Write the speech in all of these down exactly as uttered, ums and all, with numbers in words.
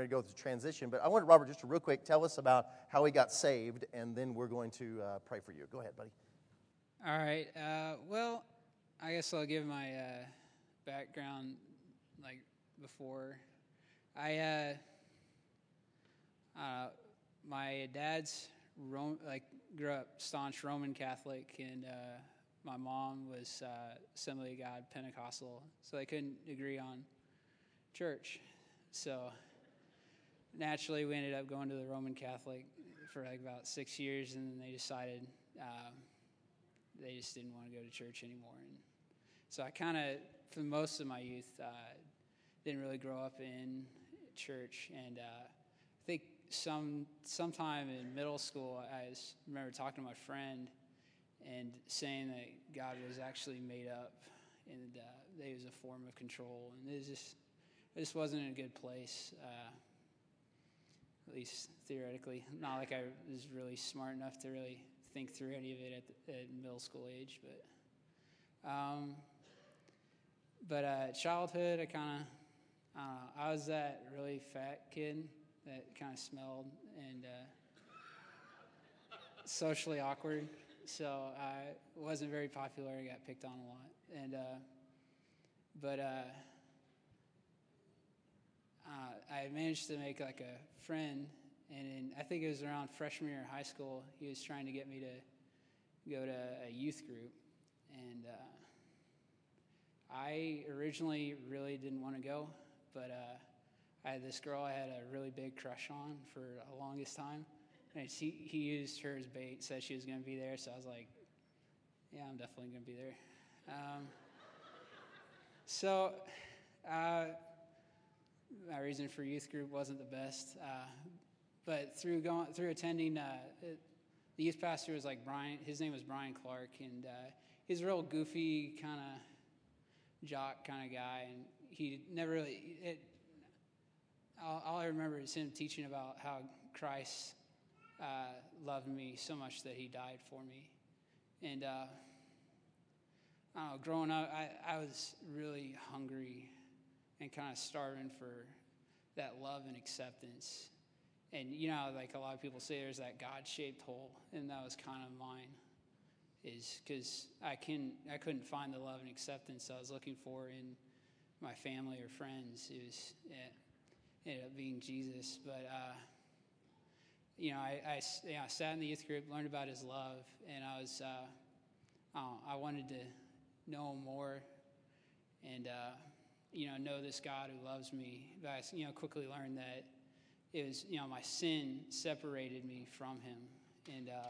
going to go through transition. But I wanted Robert just to real quick tell us about how he got saved, and then we're going to uh, pray for you. Go ahead, buddy. All right. Uh, well, I guess I'll give my uh, background like before. I uh, uh, my dad's Rome, like grew up staunch Roman Catholic, and uh, my mom was uh, Assembly of God Pentecostal, so they couldn't agree on church. So naturally, we ended up going to the Roman Catholic for like about six years, and then they decided um, they just didn't want to go to church anymore. And so I kind of, for most of my youth, uh, didn't really grow up in church. And uh, I think some sometime in middle school, I was, remember talking to my friend and saying that God was actually made up, and uh, that he was a form of control, and it was just. I just wasn't in a good place, uh, at least theoretically. Not like I was really smart enough to really think through any of it at, the, at middle school age. But, um, but uh, childhood, I kind of, I don't know, I was that really fat kid that kind of smelled and uh, socially awkward. So I wasn't very popular. I got picked on a lot. And uh, but. Uh, Uh, I managed to make like a friend, and in, I think it was around freshman year of high school, he was trying to get me to go to a youth group, and uh, I originally really didn't want to go, but uh, I had this girl I had a really big crush on for the longest time, and he, he used her as bait, said she was going to be there, so I was like, yeah, I'm definitely going to be there. Um, so... Uh, My reason for youth group wasn't the best, uh, but through going through attending, uh, it, the youth pastor was like Brian. His name was Brian Clark, and uh, he's a real goofy kind of jock kind of guy, and he never really. It, all, all I remember is him teaching about how Christ uh, loved me so much that he died for me, and uh, I don't know. Growing up, I, I was really hungry and kind of starving for that love and acceptance. And, you know, like a lot of people say, there's that God-shaped hole, and that was kind of mine, is because I, can, I couldn't find the love and acceptance I was looking for in my family or friends. It was, it ended up being Jesus. But, uh, you know, I, I, you know, I sat in the youth group, learned about his love, and I was, uh, I, don't know, I wanted to know him more, and, uh, you know, know this God who loves me. But I, you know, quickly learned that it was, you know, my sin separated me from him. And, uh,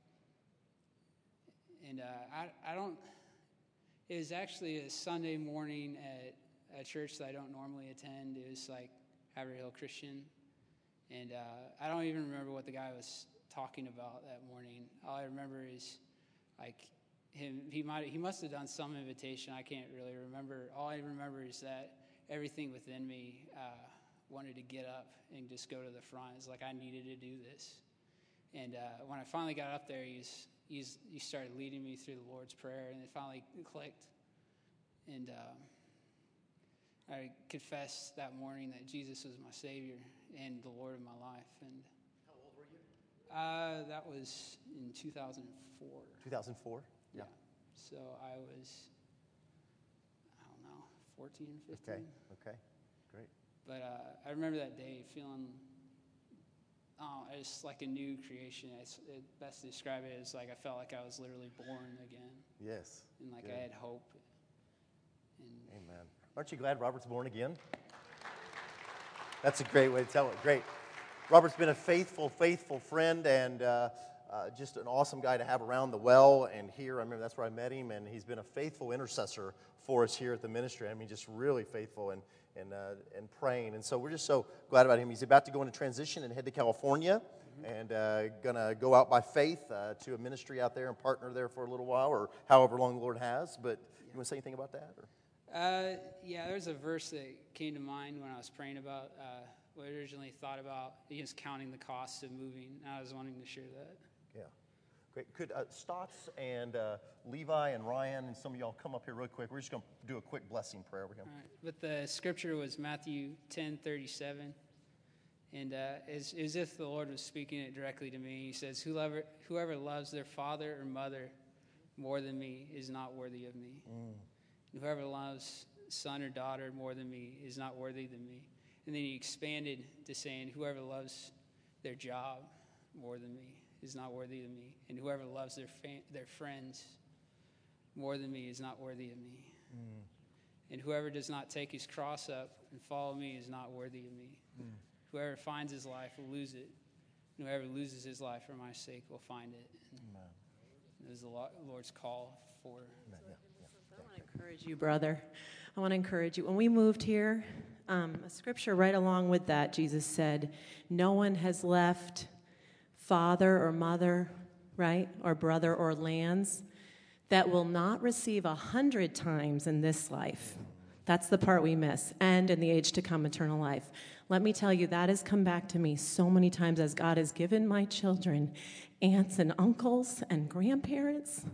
and uh, I, I don't, it was actually a Sunday morning at a church that I don't normally attend. It was like Haverhill Christian. And uh, I don't even remember what the guy was talking about that morning. All I remember is, like, Him, he might he must have done some invitation. I can't really remember. All I remember is that everything within me uh, wanted to get up and just go to the front. It's like I needed to do this. And uh, when I finally got up there, he's he's he started leading me through the Lord's Prayer, and it finally clicked. And um, I confessed that morning that Jesus was my Savior and the Lord of my life. And how old were you? Uh, that was in two thousand four. two thousand four. Yeah. So I was, I don't know, fourteen, fifteen. Okay, okay, great. But uh, I remember that day feeling, oh, it's like a new creation. It's, it best to describe it as like I felt like I was literally born again. Yes. And like good. I had hope. And Amen. Aren't you glad Robert's born again? That's a great way to tell it. Great. Robert's been a faithful, faithful friend, and uh, Uh, just an awesome guy to have around the well and here. I remember that's where I met him, and he's been a faithful intercessor for us here at the ministry. I mean, just really faithful and and uh, and praying. And so we're just so glad about him. He's about to go into transition and head to California, mm-hmm. and uh, gonna go out by faith uh, to a ministry out there and partner there for a little while, or however long the Lord has. But yeah. You want to say anything about that? Or? Uh, yeah, there's a verse that came to mind when I was praying about uh, what I originally thought about. He was counting the cost of moving. And I was wanting to share that. Yeah, great. Could uh, Stotts and uh, Levi and Ryan and some of y'all come up here real quick? We're just going to do a quick blessing prayer over him. All right. But the scripture was Matthew ten thirty-seven. And uh, as, as if the Lord was speaking it directly to me. He says, whoever, whoever loves their father or mother more than me is not worthy of me. Mm. And whoever loves son or daughter more than me is not worthy than me. And then he expanded to saying, whoever loves their job more than me is not worthy of me. And whoever loves their fa- their friends more than me is not worthy of me. Mm. And whoever does not take his cross up and follow me is not worthy of me. Mm. Whoever finds his life will lose it. And whoever loses his life for my sake will find it. Amen. This is the Lord's call for. Amen. Yeah, yeah. I want to encourage you, brother. I want to encourage you. When we moved here, um, a scripture right along with that, Jesus said, no one has left father or mother, right, or brother or lands that will not receive a hundred times in this life. That's the part we miss. And in the age to come, eternal life. Let me tell you, that has come back to me so many times as God has given my children aunts and uncles and grandparents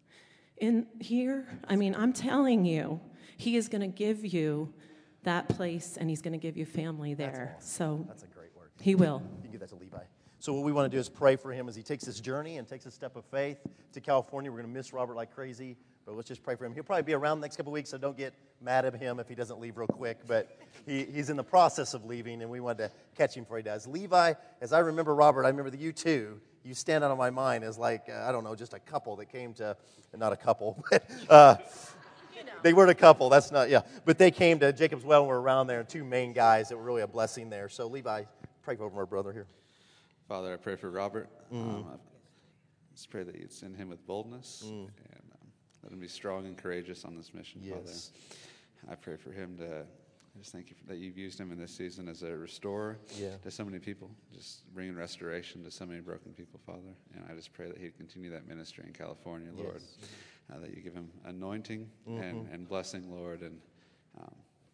in here. I mean, I'm telling you, he is going to give you that place, and he's going to give you family there. That's So awesome. That's a great word. He will. You can give that to Levi. So what we want to do is pray for him as he takes this journey and takes a step of faith to California. We're going to miss Robert like crazy, but let's just pray for him. He'll probably be around the next couple of weeks, so don't get mad at him if he doesn't leave real quick. But he, he's in the process of leaving, and we wanted to catch him before he does. Levi, as I remember Robert, I remember that you too, you stand out on my mind as like, uh, I don't know, just a couple that came to, not a couple, but uh, they weren't a couple. That's not, yeah. But they came to Jacob's Well and were around there, two main guys that were really a blessing there. So Levi, pray for our brother here. Father, I pray for Robert. Mm-hmm. Um, I just pray that you'd send him with boldness mm. and um, let him be strong and courageous on this mission, yes. Father. I pray for him to, I just thank you for that you've used him in this season as a restorer yeah. to so many people, just bringing restoration to so many broken people, Father. And I just pray that he'd continue that ministry in California, Lord, yes. uh, that you give him anointing mm-hmm. and, and blessing, Lord, and um,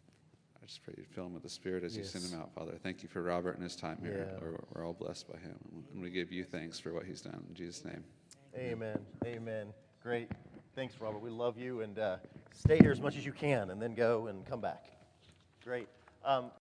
I just pray you fill him with the Spirit as yes. you send him out, Father. Thank you for Robert and his time here. Yeah. We're, we're all blessed by him. And we give you thanks for what he's done. In Jesus' name. Amen. Amen. Great. Thanks, Robert. We love you. And uh, stay here as much as you can and then go and come back. Great. Um,